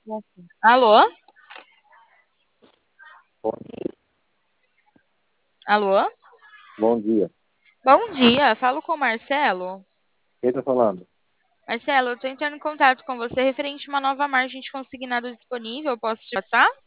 Alô? Bom Alô? bom dia. Bom dia, falo com o Marcelo. Quem está falando? Marcelo, eu tô entrando em contato com você referente a uma nova margem de consignado disponível. Posso te passar?